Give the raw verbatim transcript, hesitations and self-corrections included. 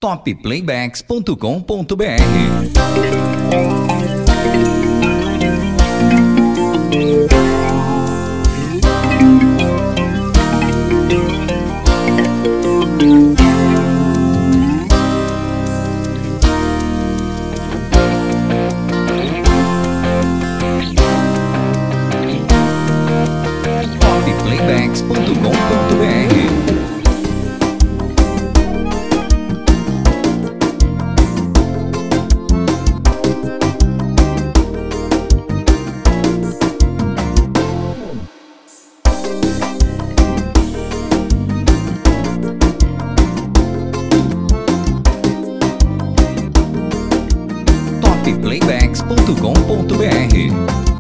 top playbacks ponto com ponto br. top playbacks ponto com ponto br. top playbacks ponto com ponto br.